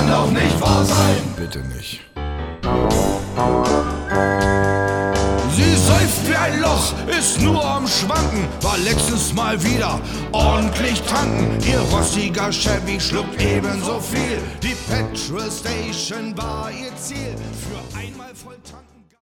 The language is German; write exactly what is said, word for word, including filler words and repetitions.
kann doch nicht wahr sein. Bitte nicht. Sie säuft wie ein Loch, ist nur am Schwanken, war letztens mal wieder ordentlich tanken. Ihr rostiger Chevy schluckt ebenso viel, die Petrol Station war ihr Ziel, für einmal voll tanken.